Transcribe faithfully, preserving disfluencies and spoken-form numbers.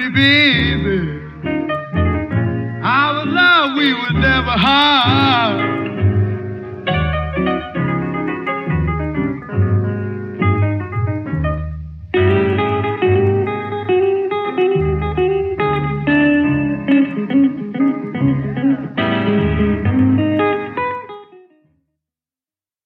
me, baby. Our love we would never harm.